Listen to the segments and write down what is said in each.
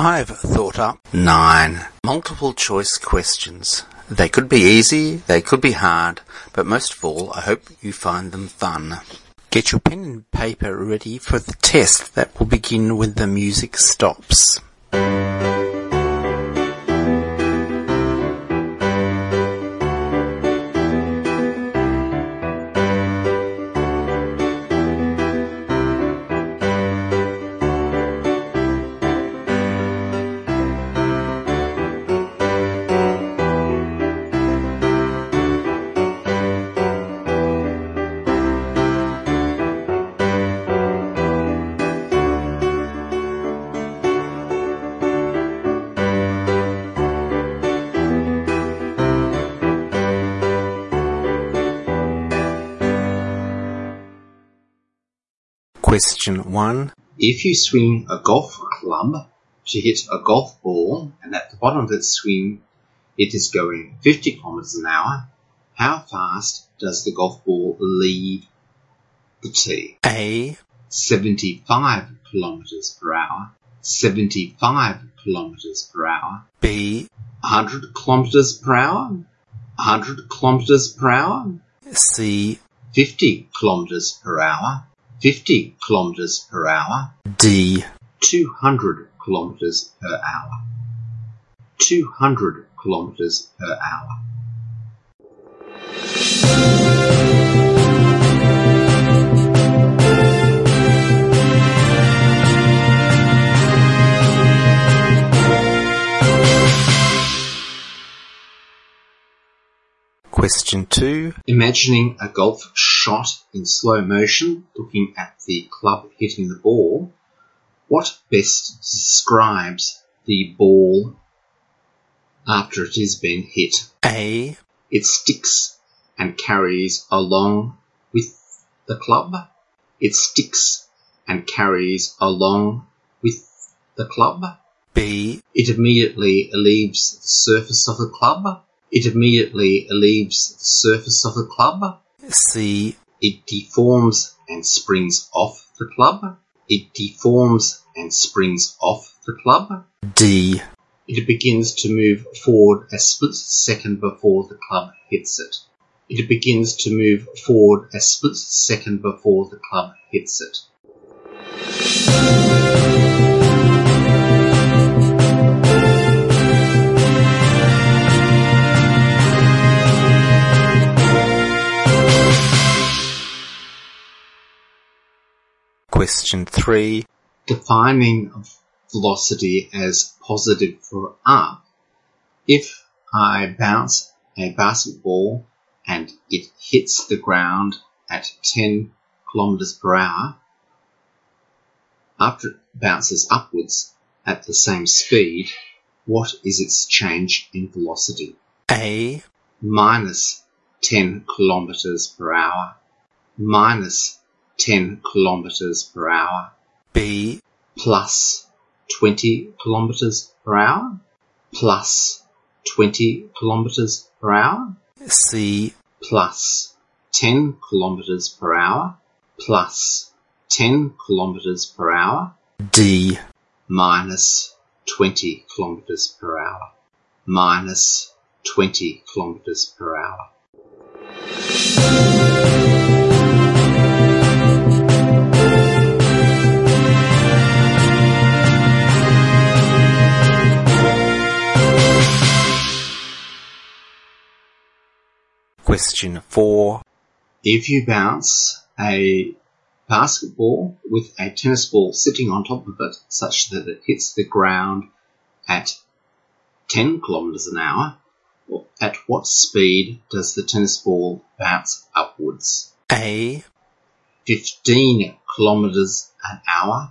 I've thought up 9 multiple choice questions. They could be easy, they could be hard, but most of all, I hope you find them fun. Get your pen and paper ready for the test that will begin when the music stops. Question 1. If you swing a golf club to hit a golf ball and at the bottom of the swing it is going 50 kilometers an hour, how fast does the golf ball leave the tee? A. 75 kilometers per hour, 75 kilometers per hour. B. 100 kilometers per hour, 100 kilometers per hour. C. 50 kilometers per hour, 50 kilometers per hour. D. 200 kilometers per hour, 200 kilometers per hour. Question 2. Imagining a golf shot in slow motion, looking at the club hitting the ball, what best describes the ball after it has been hit? A. It sticks and carries along with the club. It sticks and carries along with the club. B. It immediately leaves the surface of the club. It immediately leaves the surface of the club. C. It deforms and springs off the club. It deforms and springs off the club. D. It begins to move forward a split second before the club hits it. It begins to move forward a split second before the club hits it. Question 3. Defining velocity as positive for up. If I bounce a basketball and it hits the ground at 10 kilometers per hour, after it bounces upwards at the same speed, what is its change in velocity? A. Minus 10 kilometers per hour, minus 10 kilometers per hour. B. Plus 20 kilometers per hour, plus 20 kilometers per hour. C. Plus 10 kilometers per hour, plus 10 kilometers per hour. D. Minus 20 kilometers per hour, minus 20 kilometers per hour. Question 4. If you bounce a basketball with a tennis ball sitting on top of it such that it hits the ground at 10 kilometers an hour, at what speed does the tennis ball bounce upwards? A. 15 kilometers an hour,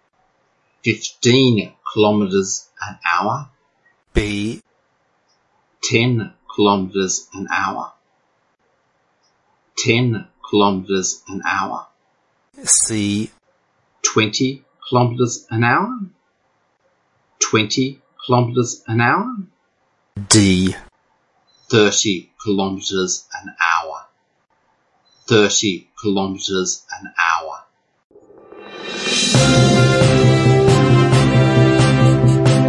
15 kilometers an hour. B. 10 kilometers an hour, 10 kilometers an hour. C. 20 kilometers an hour, 20 kilometers an hour. D. 30 kilometers an hour, 30 kilometers an hour.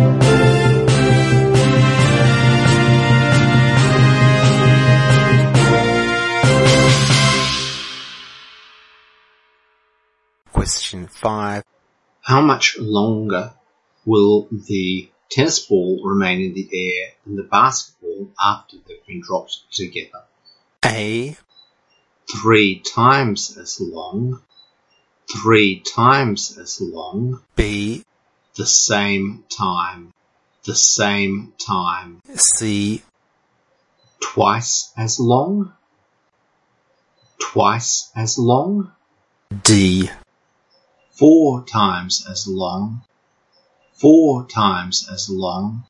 5. How much longer will the tennis ball remain in the air than the basketball after they've been dropped together? A, 3 times as long. 3 times as long. B, The same time. The same time. C, Twice as long. Twice as long. D, 4 times as long. 4 times as long.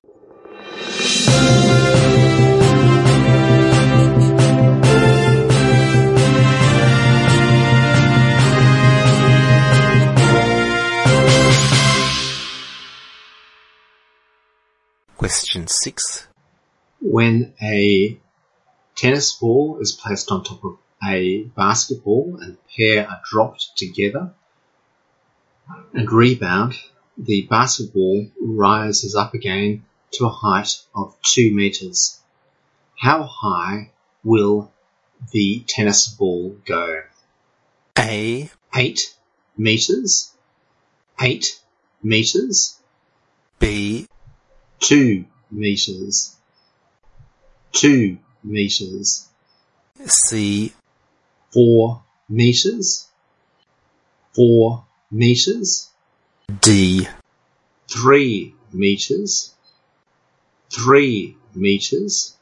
Question 6. When a tennis ball is placed on top of a basketball and the pair are dropped together and rebound, the basketball rises up again to a height of 2 meters. How high will the tennis ball go? A, 8 meters. 8 meters. B, 2 meters. 2 meters. C, 4 meters. 4 meters. D, 3 meters. 3 meters.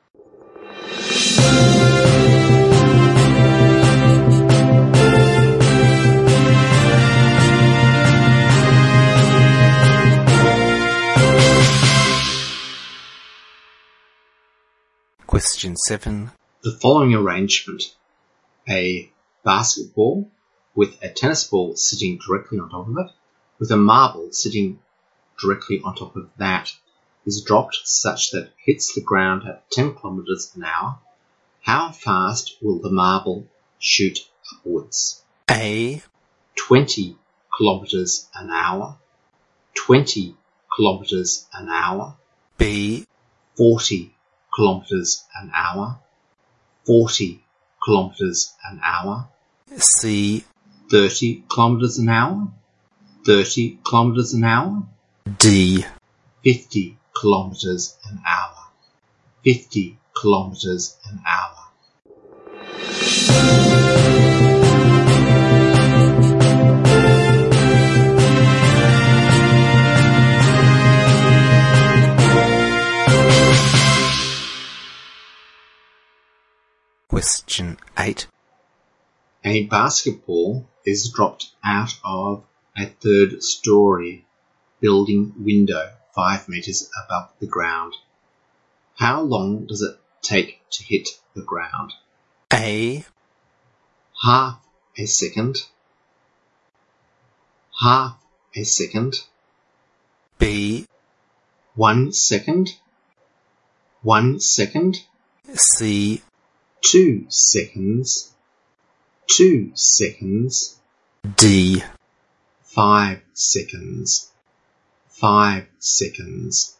Question 7. The following arrangement: a basketball with a tennis ball sitting directly on top of it, with a marble sitting directly on top of that, is dropped such that it hits the ground at 10 kilometers an hour. How fast will the marble shoot upwards? A, 20 kilometers an hour. 20 kilometers an hour. B, 40 kilometers an hour. 40 kilometers an hour. C, 30 kilometers an hour. 30 kilometers an hour. D, 50 kilometers an hour. 50 kilometers an hour. Question 8. A basketball is dropped out of a 3rd story building window 5 meters above the ground. How long does it take to hit the ground? A, Half a second. Half a second. B, 1 second. 1 second. C, 2 seconds. 2 seconds. D, 5 seconds. 5 seconds.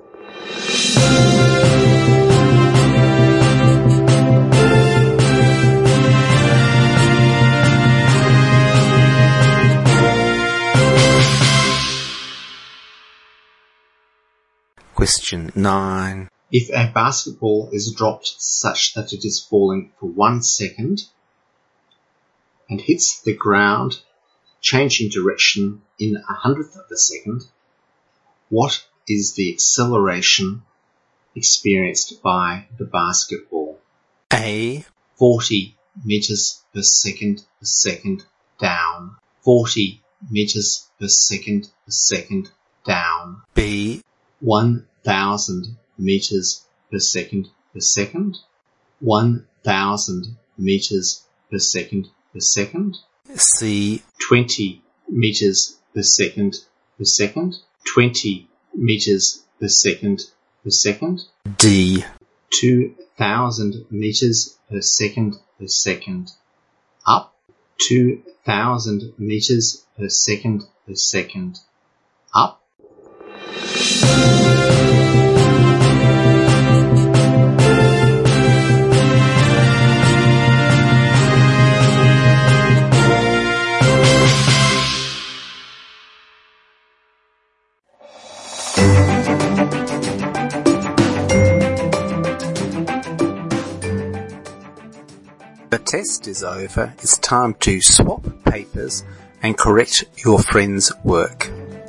Question 9. If a basketball is dropped such that it is falling for 1 second and hits the ground, changing direction in 1/100th of a second, what is the acceleration experienced by the basketball? A, 40 meters per second down. 40 meters per second down. B, 1,000 meters per second. 1,000 meters per second. C, 20 meters per second. 20 meters per second. D, 2,000 meters per second. Up. 2,000 meters per second. Up. test is over, it's time to swap papers and correct your friend's work.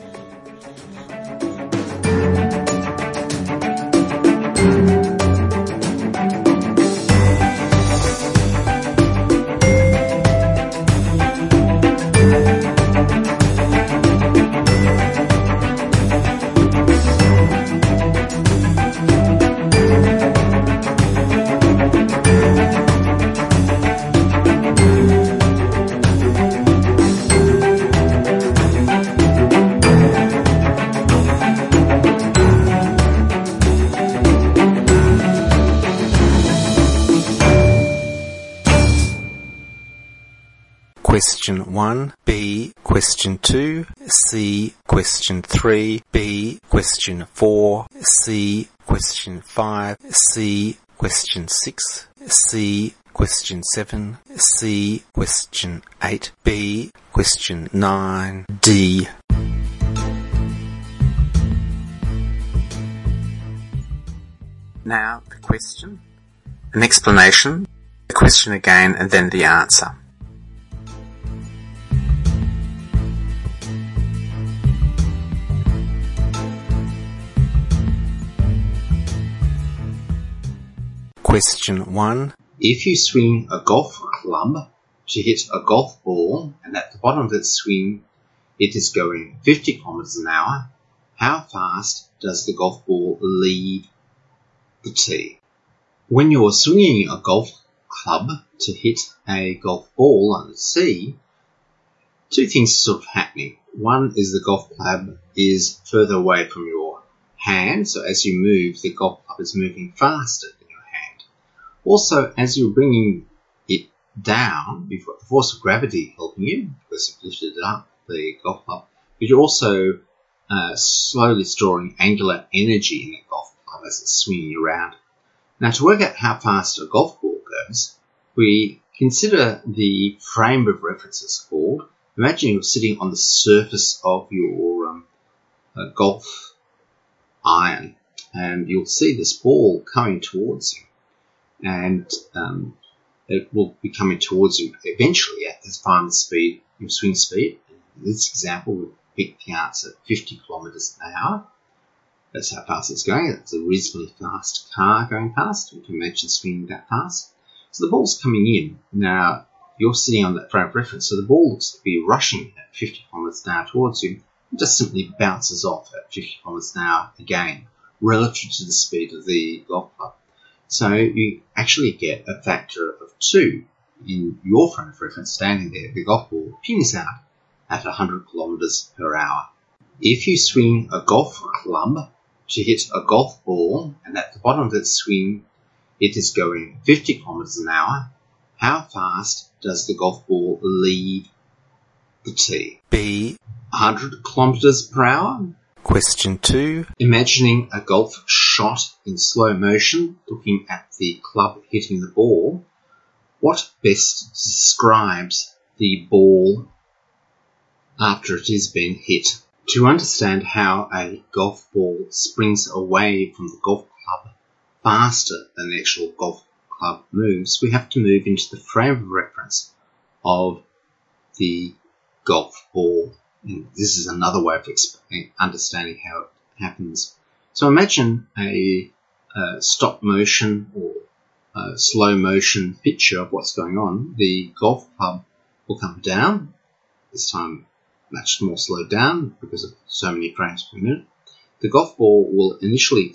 Question 1, B, question 2, C, question 3, B, question 4, C, question 5, C, question 6, C, question 7, C, question 8, B, question 9, D. Now the question, an explanation, the question again, and then the answer. Question 1. If you swing a golf club to hit a golf ball and at the bottom of that swing it is going 50 kilometers an hour, how fast does the golf ball leave the tee? When you're swinging a golf club to hit a golf ball on the tee, two things are sort of happening. One is the golf club is further away from your hand, so as you move, the golf club is moving faster than your hand. Also, as you're bringing it down, you've got the force of gravity helping you because you've lifted up the golf club, but you're also slowly storing angular energy in the golf club as it's swinging around. Now, to work out how fast a golf ball goes, we consider the frame of reference it's called. Imagine you're sitting on the surface of your golf iron, and you'll see this ball coming towards you, and it will be coming towards you eventually at the final speed, your swing speed. In this example, we'll pick the answer at 50 kilometers an hour. That's how fast it's going. It's a reasonably fast car going past. You can imagine swinging that fast. So the ball's coming in. Now, you're sitting on that frame of reference, so the ball looks to be rushing at 50 kilometers an hour towards you. It just simply bounces off at 50 kilometers an hour again, relative to the speed of the golf club. So you actually get a factor of 2 in your frame of reference standing there. The golf ball pings out at 100 kilometers per hour. If you swing a golf club to hit a golf ball and at the bottom of that swing it is going 50 kilometers an hour, how fast does the golf ball leave the tee? B. 100 kilometers per hour. Question 2. Imagining a golf shot in slow motion, looking at the club hitting the ball, what best describes the ball after it has been hit? To understand how a golf ball springs away from the golf club faster than the actual golf club moves, we have to move into the frame of reference of the golf ball. And this is another way of understanding how it happens. So imagine a stop motion or slow motion picture of what's going on. The golf club will come down, this time much more slowed down because of so many frames per minute. The golf ball will initially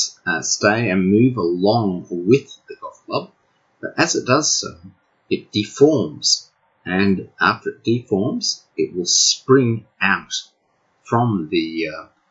stay and move along with the golf club, but as it does so, it deforms, and after it deforms, it will spring out from the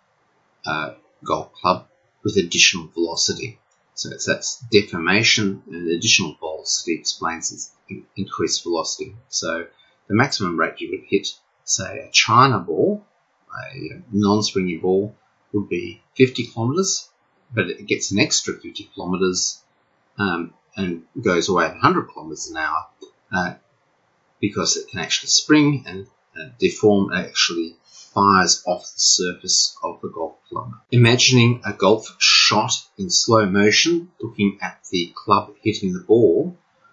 golf club with additional velocity. So it's that deformation and additional velocity explains its increased velocity. So the maximum rate you would hit, say, a China ball, a non-springy ball, would be 50 kilometers, but it gets an extra 50 kilometers and goes away at 100 kilometers an hour because it can actually spring and deform, and actually fires off the surface of the golf club. Imagining a golf shot in slow motion, looking at the club hitting the ball,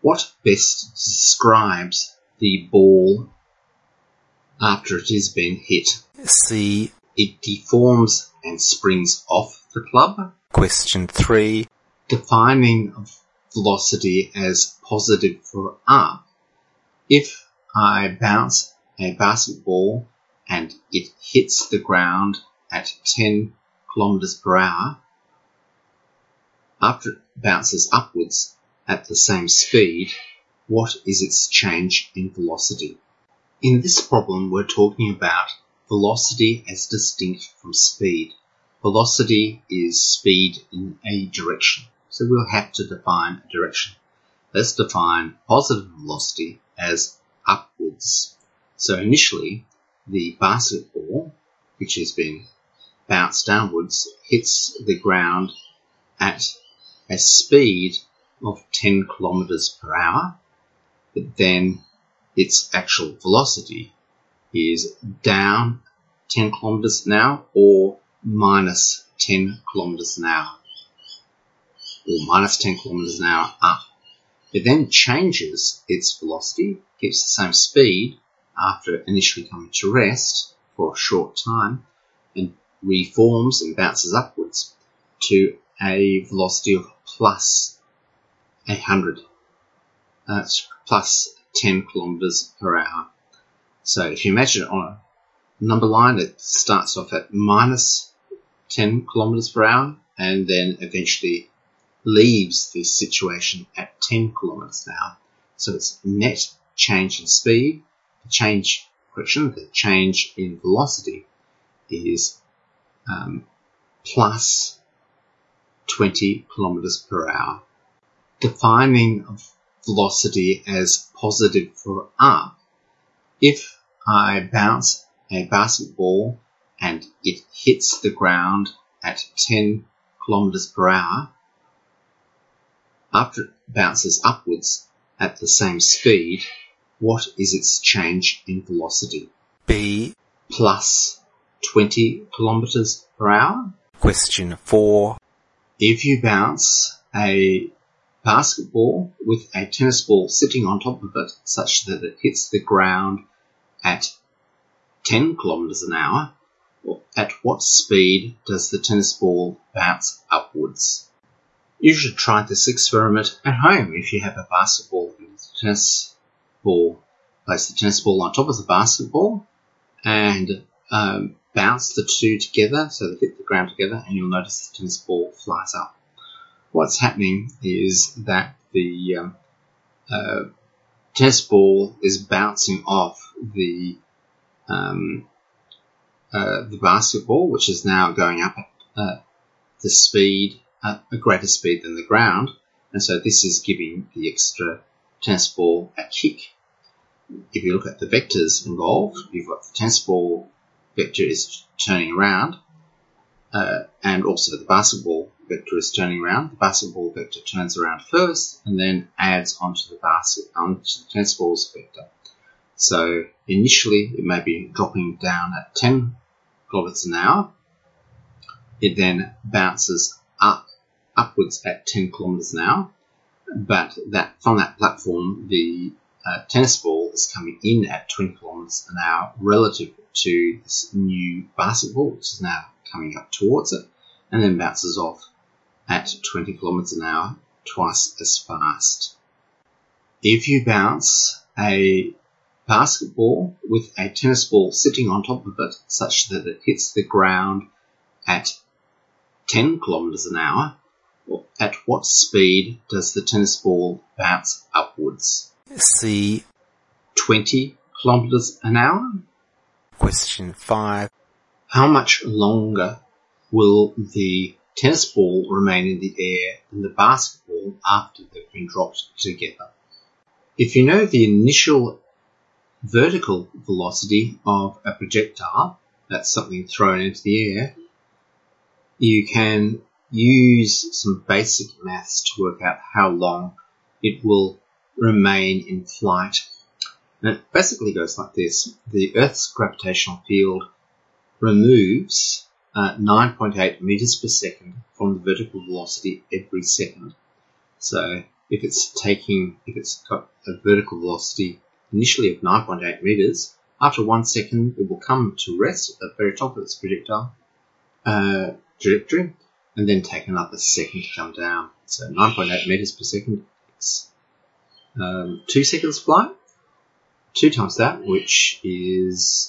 What best describes the ball after it has been hit? C. It deforms and springs off the club. Question 3. Defining velocity as positive for up. If I bounce a basketball and it hits the ground at 10 kilometers per hour, after it bounces upwards at the same speed, what is its change in velocity? In this problem, we're talking about velocity as distinct from speed. Velocity is speed in a direction, so we'll have to define a direction. Let's define positive velocity as upwards. So initially, the basketball, which has been bounced downwards, hits the ground at a speed of 10 kilometers per hour, but then its actual velocity is down 10 kilometers an hour or minus 10 kilometers an hour, or minus 10 kilometers an hour up. It then changes its velocity, keeps the same speed after initially coming to rest for a short time, and reforms and bounces upwards to a velocity of plus 100, plus 10 kilometers per hour. So if you imagine it on a number line, it starts off at minus 10 kilometers per hour and then eventually leaves this situation at 10 kilometers an hour. So its net change in speed, the change in velocity is plus 20 kilometers per hour. Defining velocity as positive for up. If I bounce a basketball and it hits the ground at 10 kilometers per hour, after it bounces upwards at the same speed, what is its change in velocity? B. Plus 20 kilometers per hour. Question 4. If you bounce a basketball with a tennis ball sitting on top of it such that it hits the ground at 10 kilometers an hour, at what speed does the tennis ball bounce upwards? You should try this experiment at home. If you have a basketball and a tennis ball, place the tennis ball on top of the basketball and bounce the two together so they hit the ground together, and you'll notice the tennis ball flies up. What's happening is that the tennis ball is bouncing off the basketball, which is now going up at the speed, a greater speed than the ground, and so this is giving the extra tennis ball a kick. If you look at the vectors involved, you've got the tennis ball vector is turning around, and also the basketball vector is turning around. The basketball vector turns around first and then adds onto the tennis ball's vector. So initially it may be dropping down at 10 kilometers an hour. It then bounces upwards at 10 kilometers an hour, but from that platform the tennis ball is coming in at 20 kilometers an hour relative to this new basketball, which is now coming up towards it, and then bounces off at 20 kilometers an hour, twice as fast. If you bounce a basketball with a tennis ball sitting on top of it such that it hits the ground at 10 kilometers an hour, at what speed does the tennis ball bounce upwards? C. 20 kilometers an hour. Question 5. How much longer will the tennis ball remain in the air than the basketball after they've been dropped together? If you know the initial vertical velocity of a projectile, that's something thrown into the air, you can use some basic maths to work out how long it will remain in flight. And it basically goes like this. The Earth's gravitational field removes 9.8 meters per second from the vertical velocity every second. So if it's got a vertical velocity initially of 9.8 meters, after 1 second it will come to rest at the very top of its projectile trajectory, and then take another second to come down. So 9.8 meters per second is 2 seconds flight. 2 times that, which is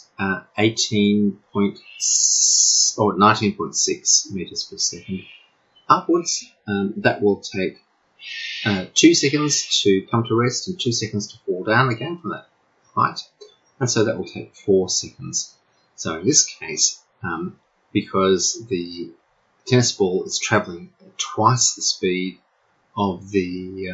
19.6 meters per second upwards. That will take 2 seconds to come to rest and 2 seconds to fall down again from that height. And so that will take 4 seconds. So in this case, because the tennis ball is travelling at twice the speed of the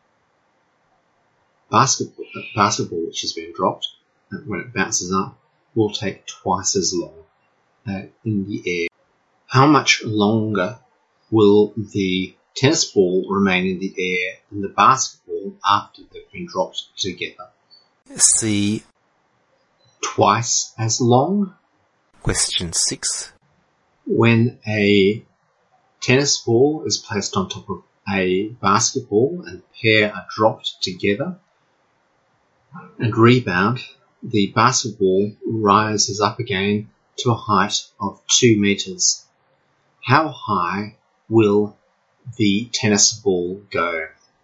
basketball which has been dropped, when it bounces up, will take twice as long in the air. How much longer will the tennis ball remain in the air than the basketball after they've been dropped together? C. Twice as long. Question 6. When a tennis ball is placed on top of a basketball and the pair are dropped together and rebound, the basketball rises up again to a height of 2 meters. How high will the tennis ball go?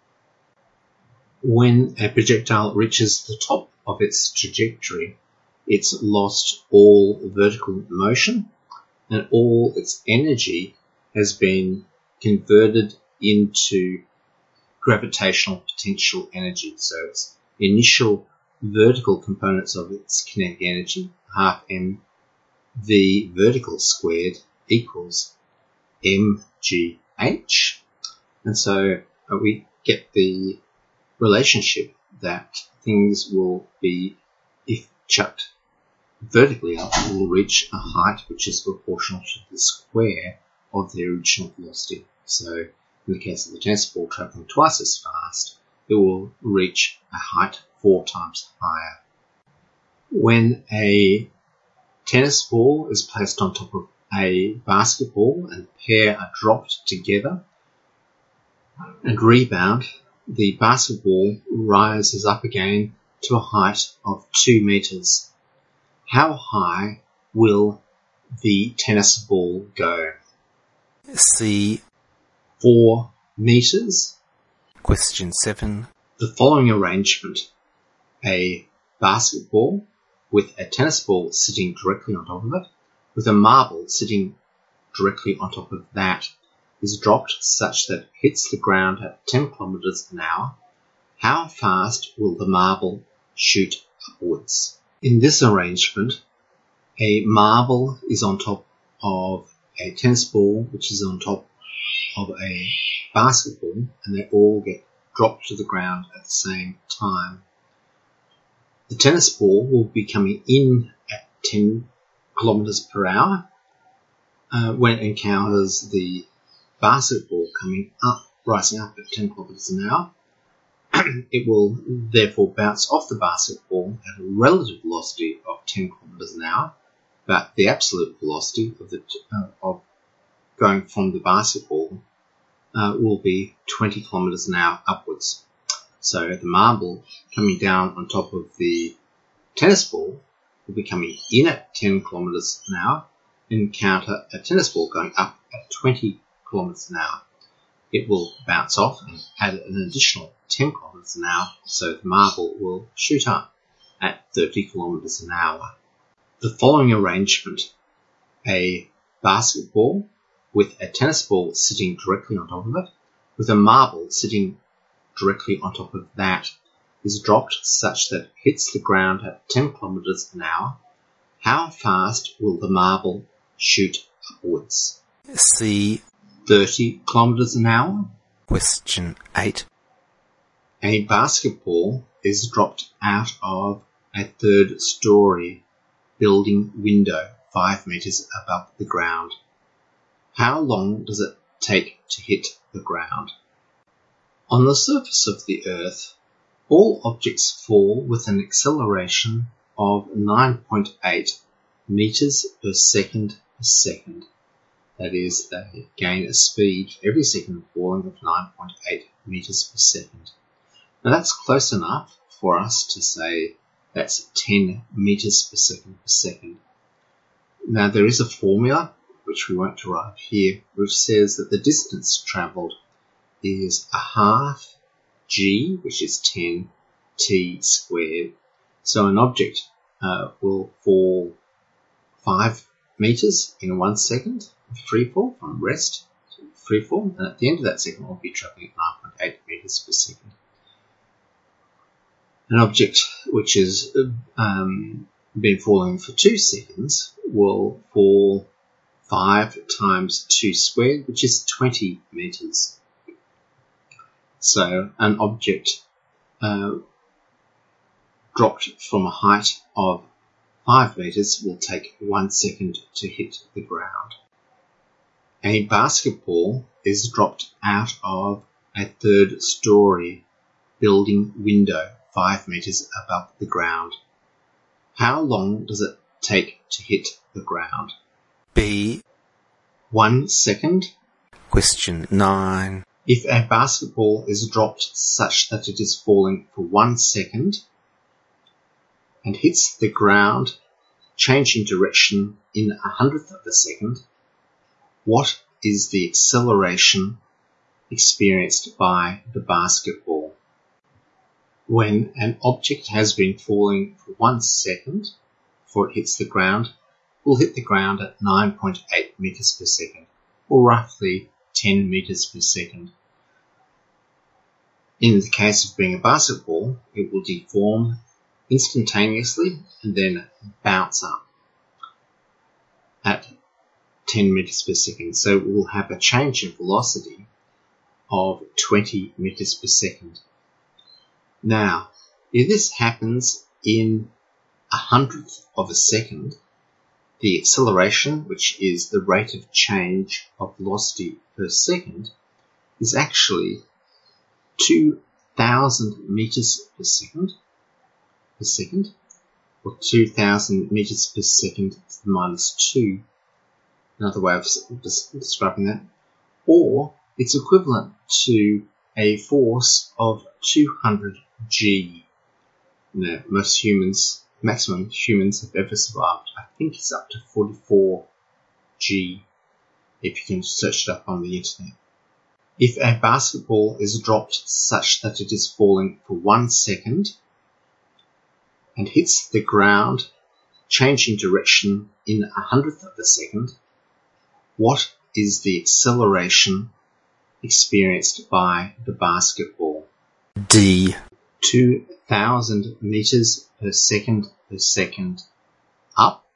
When a projectile reaches the top of its trajectory, it's lost all vertical motion and all its energy has been converted into gravitational potential energy. So its initial vertical components of its kinetic energy, half mv vertical squared, equals mgh. And so we get the relationship that things will be, if chucked vertically up, will reach a height which is proportional to the square of the original velocity. So in the case of the tennis ball travelling twice as fast, it will reach a height 4 times higher. When a tennis ball is placed on top of a basketball and the pair are dropped together and rebound, the basketball rises up again to a height of 2 meters. How high will the tennis ball go? C. 4 meters. Question 7. The following arrangement: a basketball with a tennis ball sitting directly on top of it, with a marble sitting directly on top of that, is dropped such that it hits the ground at 10 kilometers an hour. How fast will the marble shoot upwards? In this arrangement, a marble is on top of a tennis ball, which is on top of a basketball, and they all get dropped to the ground at the same time. The tennis ball will be coming in at 10 kilometers per hour when it encounters the basketball coming up, rising up at 10 kilometers an hour. It will therefore bounce off the basketball at a relative velocity of 10 kilometers an hour, but the absolute velocity of going from the basketball will be 20 kilometers an hour upwards. So the marble coming down on top of the tennis ball will be coming in at 10 kilometers an hour and encounter a tennis ball going up at 20 kilometers an hour. It will bounce off and add an additional 10 kilometers an hour, so the marble will shoot up at 30 kilometers an hour. The following arrangement: a basketball with a tennis ball sitting directly on top of it, with a marble sitting directly on top of that, is dropped such that it hits the ground at 10 kilometers an hour. How fast will the marble shoot upwards? C. 30 kilometers an hour. Question 8. A basketball is dropped out of a 3rd story building window 5 meters above the ground. How long does it take to hit the ground? On the surface of the Earth, all objects fall with an acceleration of 9.8 meters per second. That is, they gain a speed for every second falling of 9.8 meters per second. Now that's close enough for us to say that's 10 meters per second. Now there is a formula, which we won't derive here, which says that the distance travelled is a half g, which is 10 t squared. So an object will fall 5 meters in 1 second, free fall from rest to free fall, and at the end of that second will be travelling at 9.8 meters per second. An object which has been falling for 2 seconds will fall 5 times 2 squared, which is 20 meters. So an object dropped from a height of 5 meters will take 1 second to hit the ground. A basketball is dropped out of a 3rd story building window 5 meters above the ground. How long does it take to hit the ground? B. 1 second. Question 9. If a basketball is dropped such that it is falling for 1 second and hits the ground, changing direction in 1/100th of a second, what is the acceleration experienced by the basketball? When an object has been falling for 1 second before it hits the ground, it will hit the ground at 9.8 meters per second, or roughly 10 meters per second. In the case of being a basketball, it will deform instantaneously and then bounce up at 10 meters per second. So we will have a change in velocity of 20 meters per second. Now, if this happens in 1/100th of a second, the acceleration, which is the rate of change of velocity per second, is actually 2,000 meters per second, or 2,000 meters per second to the minus 2, another way of describing that, or it's equivalent to a force of 200 g. Now, maximum humans have ever survived, I think it's up to 44 g, if you can search it up on the internet. If a basketball is dropped such that it is falling for 1 second and hits the ground, changing direction in 1/100th of a second, what is the acceleration experienced by the basketball? D. 2,000 meters per second up,